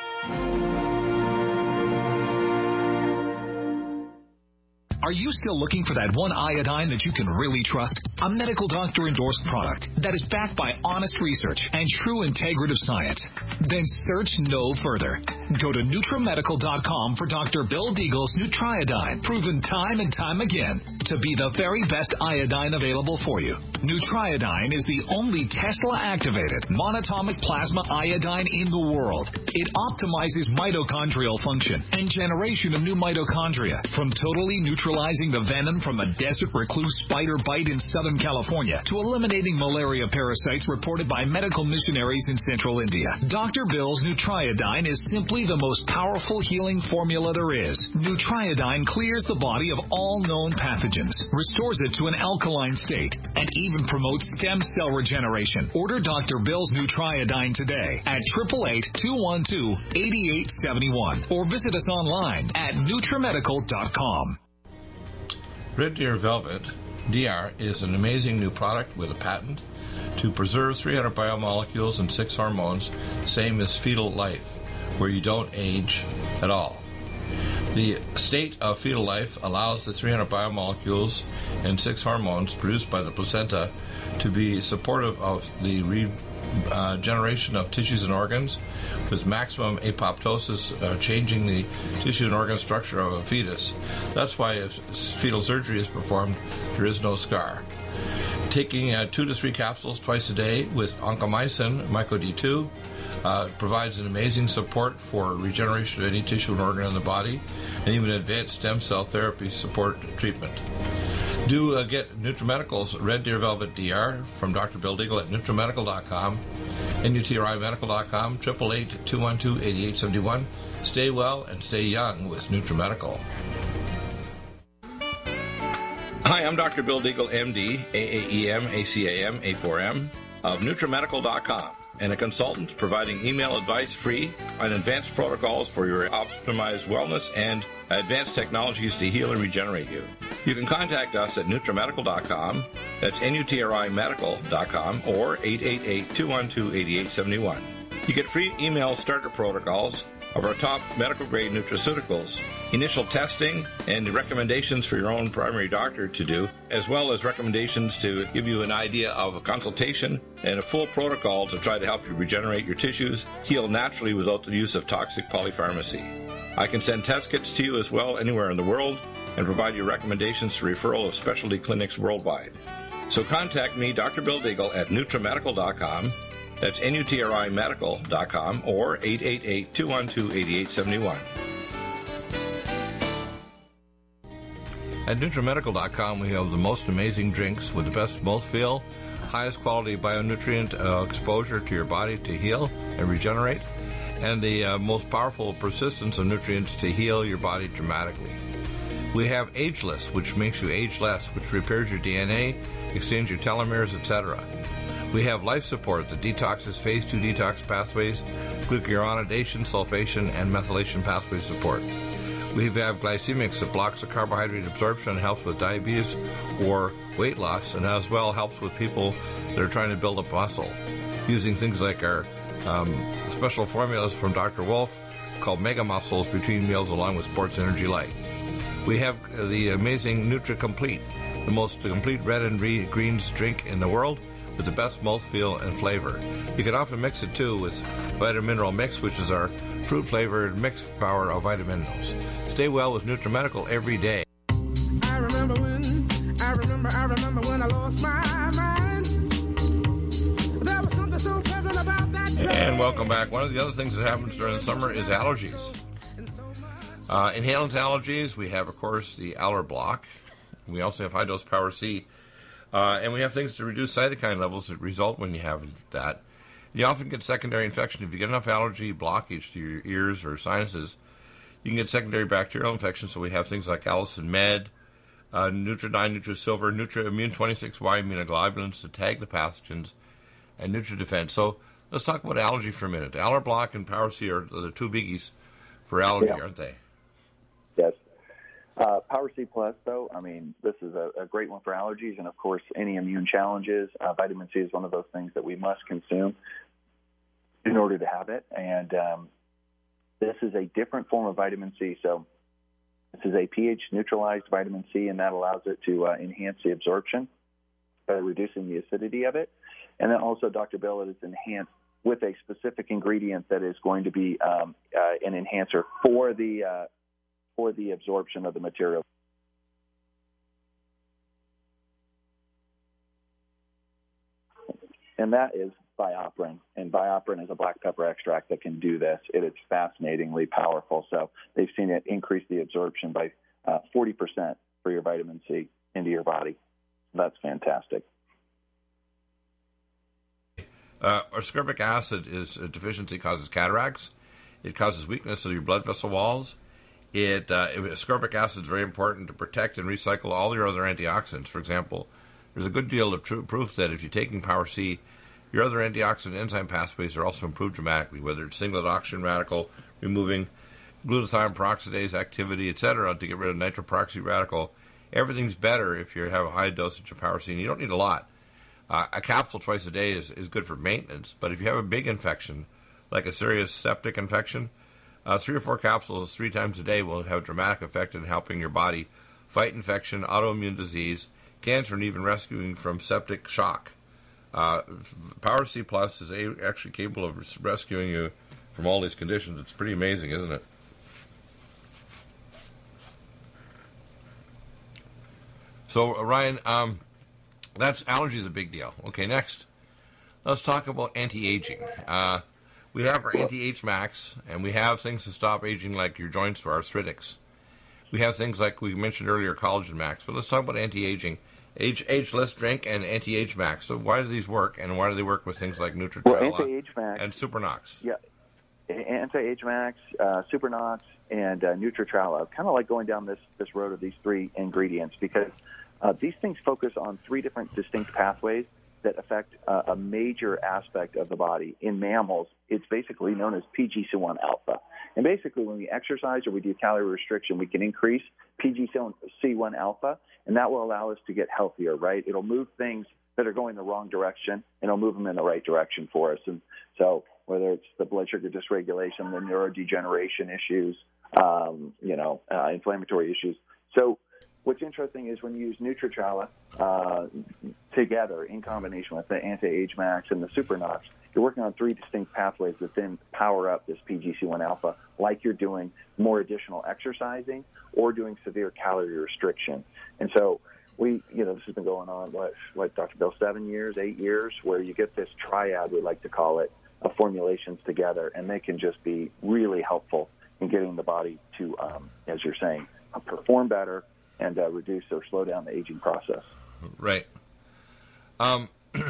Are you still looking for that one iodine that you can really trust? A medical doctor endorsed product that is backed by honest research and true integrative science? Then search no further. Go to NutriMedical dot com for Doctor Bill Deagle's Nutriodine, proven time and time again to be the very best iodine available for you. Nutriodine is the only Tesla-activated monatomic plasma iodine in the world. It optimizes mitochondrial function and generation of new mitochondria, from totally neutralizing the venom from a desert recluse spider bite in Southern California to eliminating malaria parasites reported by medical missionaries in Central India. Doctor Bill's Nutriodine is simply the most powerful healing formula there is. Nutriodine clears the body of all known pathogens, restores it to an alkaline state, and even promotes stem cell regeneration. Order Doctor Bill's Nutriodine today at eight eight eight, two one two, eight eight seven one or visit us online at NutriMedical dot com. Red Deer Velvet D R is an amazing new product with a patent to preserve three hundred biomolecules and six hormones, same as fetal life, where you don't age at all. The state of fetal life allows the three hundred biomolecules and six hormones produced by the placenta to be supportive of the regeneration uh, of tissues and organs, with maximum apoptosis, uh, changing the tissue and organ structure of a fetus. That's why if fetal surgery is performed, there is no scar. Taking uh, two to three capsules twice a day with oncomycin, myco D two, uh, provides an amazing support for regeneration of any tissue and organ in the body, and even advanced stem cell therapy support treatment. Do uh, get NutriMedical's Red Deer Velvet D R from Doctor Bill Deagle at NutriMedical dot com, N U T R I Medical dot com, eight eight eight, two one two, eight eight seven one. Stay well and stay young with NutriMedical. Hi, I'm Doctor Bill Deagle, M D, A A E M, A C A M, A four M, of NutriMedical dot com, and a consultant providing email advice free on advanced protocols for your optimized wellness and advanced technologies to heal and regenerate you. You can contact us at NutriMedical dot com, that's N U T R I Medical dot com, or eight eight eight, two one two, eight eight seven one. You get free email starter protocols of our top medical-grade nutraceuticals, initial testing, and recommendations for your own primary doctor to do, as well as recommendations to give you an idea of a consultation and a full protocol to try to help you regenerate your tissues, heal naturally without the use of toxic polypharmacy. I can send test kits to you as well anywhere in the world and provide you recommendations to referral of specialty clinics worldwide. So contact me, Doctor Bill Deagle, at NutriMedical dot com. That's N U T R I Medical dot com or eight eight eight, two one two, eight eight seven one. At NutriMedical dot com, we have the most amazing drinks with the best mouthfeel, highest quality bionutrient uh, exposure to your body to heal and regenerate, and the uh, most powerful persistence of nutrients to heal your body dramatically. We have Ageless, which makes you age less, which repairs your D N A, extends your telomeres, et cetera. We have Life Support that detoxes phase two detox pathways, glucuronidation, sulfation, and methylation pathway support. We have Glycemics that blocks the carbohydrate absorption and helps with diabetes or weight loss, and as well helps with people that are trying to build up muscle, using things like our um, special formulas from Doctor Wolf called Mega Muscles between meals along with Sports Energy Light. We have the amazing Nutri-Complete, the most complete red and greens drink in the world, with the best mouthfeel and flavor. You can often mix it too with Vitamin Mineral Mix, which is our fruit-flavored mixed power of vitamin minerals. Stay well with NutriMedical every day. I remember when, I remember, I remember when I lost my mind. There was something so pleasant about that place. And welcome back. One of the other things that happens during the summer is allergies. Uh, inhalant allergies, we have, of course, the Aller Block. We also have High Dose Power C. Uh, and we have things to reduce cytokine levels that result when you have that. You often get secondary infection. If you get enough allergy blockage to your ears or sinuses, You can get secondary bacterial infections, so we have things like Allison Med, uh, Nutri-nine, Nutri-Silver, Nutri-Immune twenty-six Y immunoglobulins to tag the pathogens, and Nutri-Defense. So let's talk about allergy for a minute. Allerblock and Power C are the two biggies for allergy, yeah. aren't they? Yes. Uh, Power C Plus, though, I mean, this is a, a great one for allergies, and of course, any immune challenges. Uh, vitamin C is one of those things that we must consume in order to have it, and um, this is a different form of vitamin C. So this is a pH-neutralized vitamin C, and that allows it to uh, enhance the absorption by reducing the acidity of it. And then also, Doctor Bill, it is enhanced with a specific ingredient that is going to be um, uh, an enhancer for the uh, for the absorption of the material. And that is BioPerine. And BioPerine is a black pepper extract that can do this. It is fascinatingly powerful. So they've seen it increase the absorption by uh, forty percent for your vitamin C into your body. That's fantastic. Uh, ascorbic acid is a deficiency causes cataracts. It causes weakness of your blood vessel walls. It uh, ascorbic acid is very important to protect and recycle all your other antioxidants. For example, there's a good deal of true proof that if you're taking Power C, your other antioxidant enzyme pathways are also improved dramatically, whether it's singlet oxygen radical, removing glutathione peroxidase activity, et cetera, to get rid of nitroperoxy radical. Everything's better if you have a high dosage of Power C, and you don't need a lot. Uh, a capsule twice a day is, is good for maintenance, but if you have a big infection, like a serious septic infection, uh, three or four capsules three times a day will have a dramatic effect in helping your body fight infection, autoimmune disease, cancer, and even rescuing from septic shock. Uh, Power C Plus is a, actually capable of rescuing you from all these conditions. It's pretty amazing, isn't it? So, Ryan, um, that's allergy is a big deal. Okay, next, let's talk about anti-aging. Uh, we have our anti-age max, and we have things to stop aging like your joints or arthritics. We have things like we mentioned earlier, collagen max. But let's talk about anti-aging. Age, age less drink and anti-age max. So why do these work, and why do they work with things like Nutritrala well, anti-age max, and Supernox? Yeah, anti-age max, uh, Supernox, and uh, Nutritrala. Kind of like going down this this road of these three ingredients because uh, these things focus on three different distinct pathways that affect uh, a major aspect of the body. In mammals, it's basically known as P G C one alpha. And basically, when we exercise or we do calorie restriction, we can increase P G C one alpha, and that will allow us to get healthier, right? It'll move things that are going the wrong direction, and it'll move them in the right direction for us. And so whether it's the blood sugar dysregulation, the neurodegeneration issues, um, you know, uh, inflammatory issues. So what's interesting is when you use Nutritrala uh, together in combination with the Anti-Age Max and the Supernox, you're working on three distinct pathways that then power up this P G C one alpha, like you're doing more additional exercising or doing severe calorie restriction. And so we, you know, this has been going on, what, what Doctor Bill, seven years, eight years, where you get this triad, we like to call it, of formulations together, and they can just be really helpful in getting the body to, um, as you're saying, perform better and uh, reduce or slow down the aging process. Right. Um,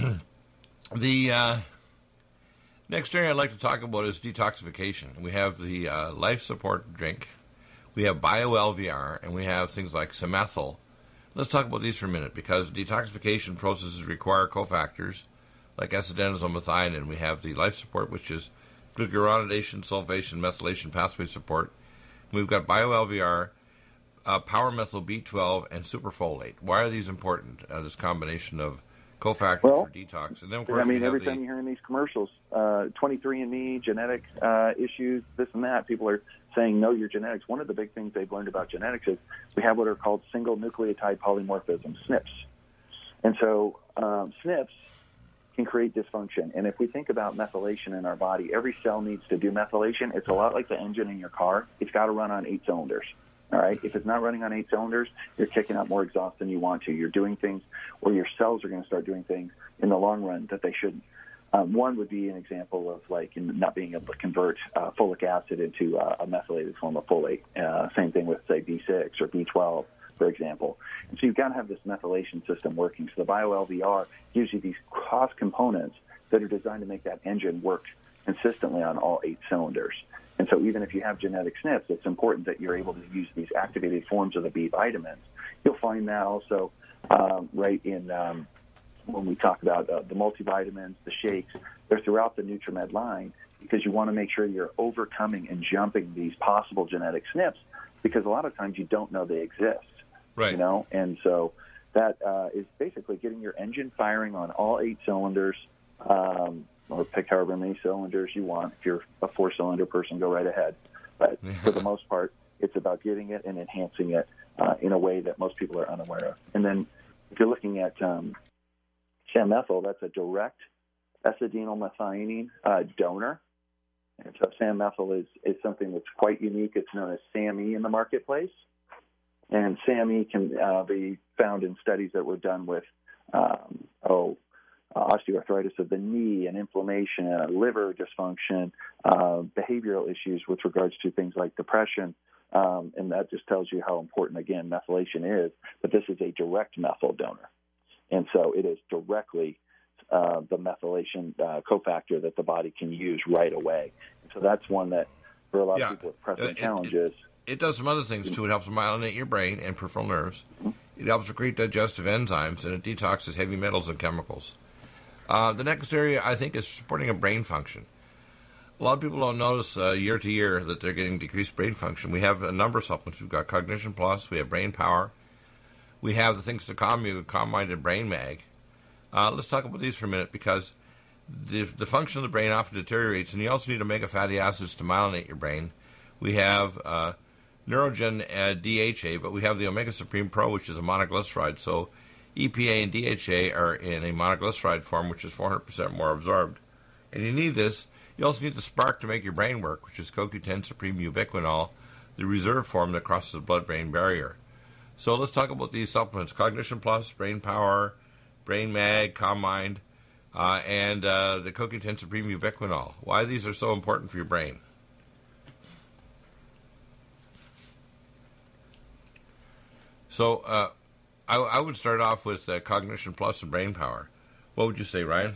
the uh, next area I'd like to talk about is detoxification. We have the uh, Life Support drink, we have Bio-L V R, and we have things like Simethicone. Let's talk about these for a minute, because detoxification processes require cofactors like acetyldenazole methionine. We have the Life Support, which is glucuronidation, sulfation, methylation pathway support. We've got Bio-L V R, uh, Power Methyl B twelve, and Superfolate. Why are these important, uh, this combination of cofactors well, for detox? And then, of course, I mean, every the, time you hear in these commercials, uh, twenty-three and me, genetic uh, issues, this and that, people are saying, know your genetics. One of the big things they've learned about genetics is we have what are called single nucleotide polymorphisms, S N Ps. And so um, S N Ps can create dysfunction. And if we think about methylation in our body, every cell needs to do methylation. It's a lot like the engine in your car. It's got to run on eight cylinders. All right. If it's not running on eight cylinders, you're kicking out more exhaust than you want to. You're doing things, or your cells are going to start doing things in the long run that they shouldn't. Um, one would be an example of like not being able to convert uh, folic acid into uh, a methylated form of folate. Uh, same thing with, say, B six or B twelve, for example. And so you've got to have this methylation system working. So the Bio-L V R gives you these cross components that are designed to make that engine work consistently on all eight cylinders. And so even if you have genetic S N Ps, it's important that you're able to use these activated forms of the B vitamins. You'll find that also um, right in um, when we talk about uh, the multivitamins, the shakes. They're throughout the NutriMed line because you want to make sure you're overcoming and jumping these possible genetic S N Ps, because a lot of times you don't know they exist. Right. You know, and so that uh, is basically getting your engine firing on all eight cylinders, um, or pick however many cylinders you want. If you're a four-cylinder person, go right ahead. But for the most part, it's about getting it and enhancing it uh, in a way that most people are unaware of. And then if you're looking at um, SAM-methyl, that's a direct S-adenylmethionine uh, donor. And so SAM-methyl is, is something that's quite unique. It's known as SAM-E in the marketplace. And SAM-E can uh, be found in studies that were done with um, oh, uh, osteoarthritis of the knee and inflammation, uh, liver dysfunction, uh, behavioral issues with regards to things like depression. Um, and that just tells you how important, again, methylation is. But this is a direct methyl donor. And so it is directly uh, the methylation uh, cofactor that the body can use right away. And so that's one that, for a lot yeah. of people with pressing it, challenges, it, it does some other things, too. It helps myelinate your brain and peripheral nerves. Mm-hmm. It helps recruit digestive enzymes, and it detoxes heavy metals and chemicals. Uh, the next area, I think, is supporting a brain function. A lot of people don't notice uh, year to year that they're getting decreased brain function. We have a number of supplements. We've got Cognition Plus. We have Brain Power. We have the things to calm you, Calm Mind and Brain Mag. Uh, let's talk about these for a minute, because the, the function of the brain often deteriorates, and you also need omega fatty acids to myelinate your brain. We have uh, Neurogen uh, D H A, but we have the Omega Supreme Pro, which is a monoglyceride. So E P A and D H A are in a monoglyceride form, which is four hundred percent more absorbed. And you need this. You also need the spark to make your brain work, which is C O Q ten Supreme Ubiquinol, the reserve form that crosses the blood-brain barrier. So let's talk about these supplements: Cognition Plus, Brain Power, Brain Mag, Calm Mind, uh, and uh, the C O Q ten Supreme Ubiquinol. Why these are so important for your brain? So uh, I, I would start off with uh, Cognition Plus and Brain Power. What would you say, Ryan?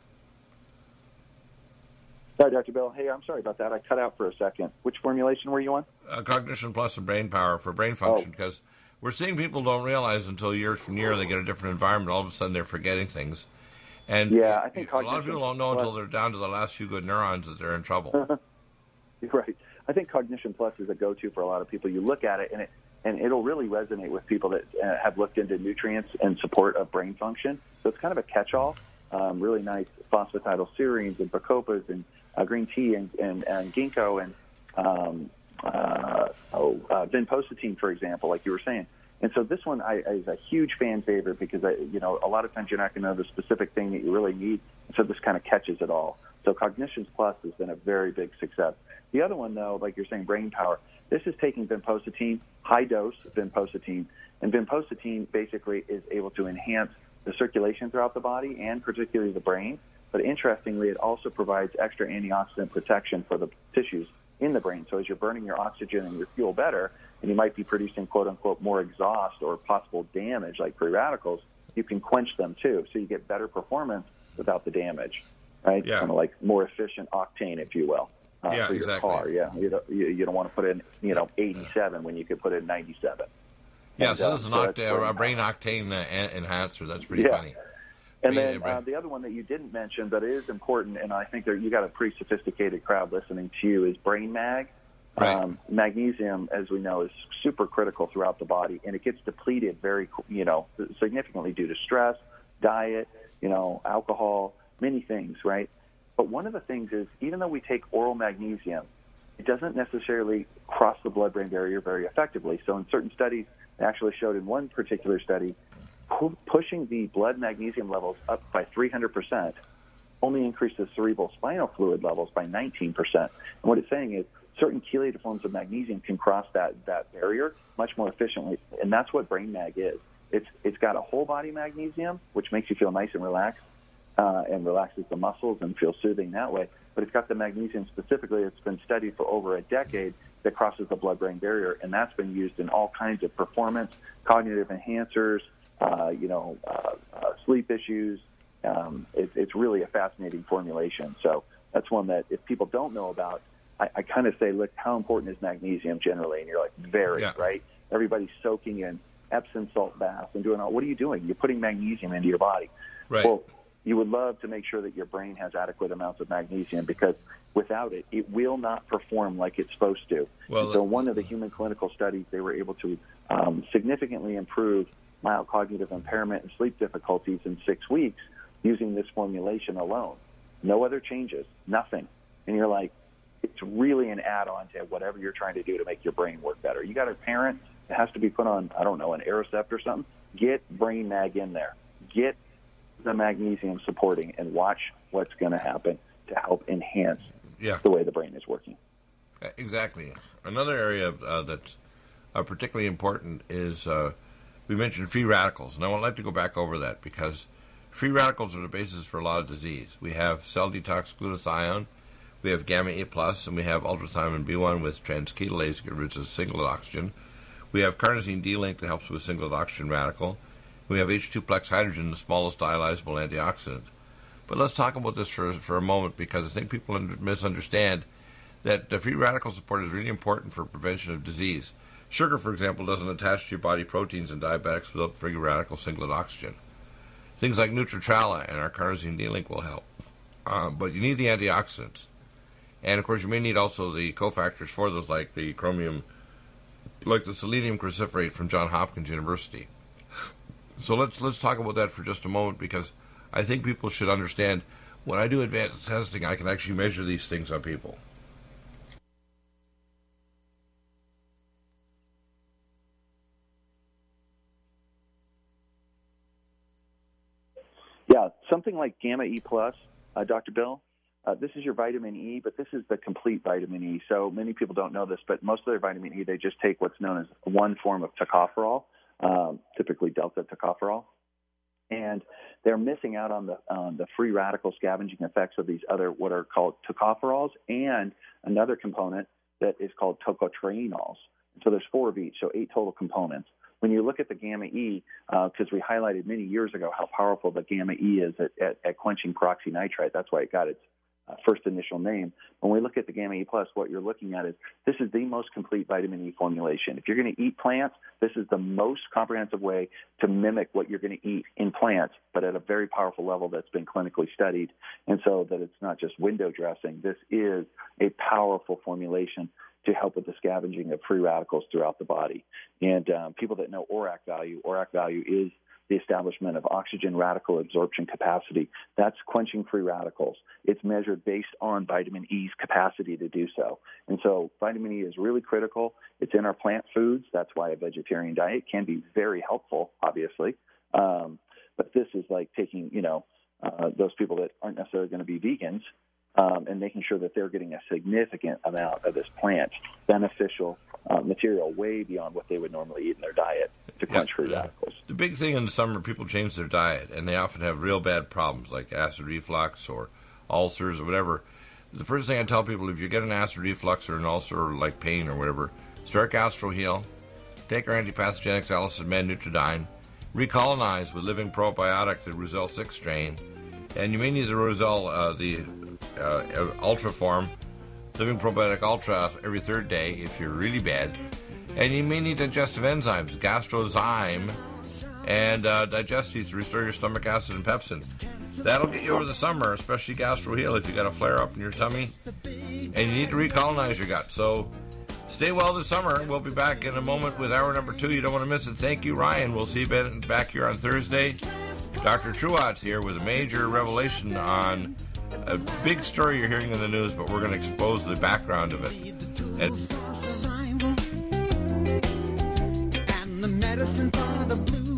Sorry, Doctor Bill. Hey, I'm sorry about that. I cut out for a second. Which formulation were you on? Uh, Cognition Plus and Brain Power for brain function, because oh. we're seeing people don't realize until year from year they get a different environment. All of a sudden they're forgetting things. And yeah, I think a lot of people don't know until they're down to the last few good neurons that they're in trouble. You're right. I think Cognition Plus is a go-to for a lot of people. You look at it, and it and it'll really resonate with people that uh, have looked into nutrients and support of brain function. So it's kind of a catch-all. Um, really nice phosphatidylserines and bacopas and uh, green tea and, and, and ginkgo and um, uh, oh, uh, vinpocetine, for example, like you were saying. And so this one I, is a huge fan favorite because, I, you know, a lot of times you're not going to know the specific thing that you really need. So this kind of catches it all. So Cognition Plus has been a very big success. The other one, though, like you're saying, Brain Power, this is taking vinpocetine, high-dose vinpocetine, and vinpocetine basically is able to enhance the circulation throughout the body and particularly the brain. But interestingly, it also provides extra antioxidant protection for the tissues in the brain. So as you're burning your oxygen and your fuel better, and you might be producing, quote-unquote, more exhaust or possible damage like free radicals, you can quench them too. So you get better performance without the damage, right? Yeah. Kind of like more efficient octane, if you will. Uh, yeah, for your exactly. car, yeah. You don't, you, you don't want to put in, you know, eighty-seven when you could put in ninety-seven. Yeah, and, so this is an uh, octa- so a brain octane uh, enhancer. That's pretty yeah. funny. And brain, then brain. uh, the other one that you didn't mention, but it is important, and I think that you got a pretty sophisticated crowd listening to you, is Brain Mag. Right. Um, magnesium, as we know, is super critical throughout the body, and it gets depleted very, you know, significantly due to stress, diet, you know, alcohol, many things, right? But one of the things is, even though we take oral magnesium, it doesn't necessarily cross the blood-brain barrier very effectively. So in certain studies, they actually showed in one particular study, pu- pushing the blood magnesium levels up by three hundred percent only increases cerebral spinal fluid levels by nineteen percent. And what it's saying is certain chelated forms of magnesium can cross that, that barrier much more efficiently, and that's what Brain Mag is. It's It's got a whole-body magnesium, which makes you feel nice and relaxed, uh, and relaxes the muscles and feels soothing that way. But it's got the magnesium specifically. It's been studied for over a decade that crosses the blood-brain barrier, and that's been used in all kinds of performance, cognitive enhancers, uh, you know, uh, uh, sleep issues. Um, it, it's really a fascinating formulation. So that's one that if people don't know about, I, I kind of say, look, how important is magnesium generally? And you're like, very, yeah. right? Everybody's soaking in Epsom salt baths and doing all. What are you doing? You're putting magnesium into your body. Right. Well, you would love to make sure that your brain has adequate amounts of magnesium, because without it, it will not perform like it's supposed to. Well, so one of the human clinical studies, they were able to um, significantly improve mild cognitive impairment and sleep difficulties in six weeks using this formulation alone. No other changes, nothing. And you're like, it's really an add-on to whatever you're trying to do to make your brain work better. You got a parent that has to be put on, I don't know, an Aricept or something. Get Brain Mag in there. Get the magnesium supporting and watch what's going to happen to help enhance yeah. the way the brain is working. Exactly. Another area uh, that's uh, particularly important is uh, we mentioned free radicals, and I would like to go back over that because free radicals are the basis for a lot of disease. We have cell detox glutathione, we have gamma E plus, and we have ultrathymine B one with transketolase to get rid of singlet oxygen. We have carnosine D-link that helps with singlet oxygen radical. We have H two plex hydrogen, the smallest dialyzable antioxidant. But let's talk about this for for a moment, because I think people misunderstand that the free radical support is really important for prevention of disease. Sugar, for example, doesn't attach to your body proteins in diabetics without free radical singlet oxygen. Things like Nutritrala and our carnosine D-link will help. Uh, but you need the antioxidants. And, of course, you may need also the cofactors for those, like the chromium, like the selenium cruciferate from Johns Hopkins University. So let's let's talk about that for just a moment, because I think people should understand when I do advanced testing, I can actually measure these things on people. Yeah, something like Gamma E plus, uh, Doctor Bill, uh, this is your vitamin E, but this is the complete vitamin E. So many people don't know this, but most of their vitamin E, they just take what's known as one form of tocopherol, um, typically delta tocopherol. And they're missing out on the um, the free radical scavenging effects of these other what are called tocopherols and another component that is called tocotrienols. So there's four of each, so eight total components. When you look at the gamma E, because uh, we highlighted many years ago how powerful the gamma E is at, at, at quenching peroxynitrite, that's why it got its uh, first initial name. When we look at the gamma E plus, what you're looking at is this is the most complete vitamin E formulation. If you're going to eat plants, this is the most comprehensive way to mimic what you're going to eat in plants, but at a very powerful level that's been clinically studied. And so that it's not just window dressing. This is a powerful formulation to help with the scavenging of free radicals throughout the body. And um, people that know O R A C value, O R A C value is the establishment of oxygen radical absorption capacity. That's quenching free radicals. It's measured based on vitamin E's capacity to do so. And so vitamin E is really critical. It's in our plant foods. That's why a vegetarian diet can be very helpful, obviously. Um, but this is like taking, you know, uh, those people that aren't necessarily going to be vegans, Um, and making sure that they're getting a significant amount of this plant beneficial uh, material way beyond what they would normally eat in their diet to quench free yeah. radicals. The big thing in the summer, people change their diet, and they often have real bad problems like acid reflux or ulcers or whatever. The first thing I tell people, if you get an acid reflux or an ulcer or like pain or whatever, start GastroHeal, take our antipathogenics, Allicin Med, Nutridyne, recolonize with living probiotic, the Roselle six strain, and you may need the Roselle, uh, the Uh, Ultra form, Living Probiotic Ultra every third day if you're really bad. And you may need digestive enzymes, Gastrozyme and uh, Digestes to restore your stomach acid and pepsin. That'll get you over the summer, especially GastroHeal if you got a flare-up in your tummy and you need to recolonize your gut. So stay well this summer. We'll be back in a moment with hour number two. You don't want to miss it. Thank you, Ryan. We'll see you back here on Thursday. Doctor Truott's here with a major revelation on a big story you're hearing in the news, but we're going to expose the background of it. And, and the medicine for the blues.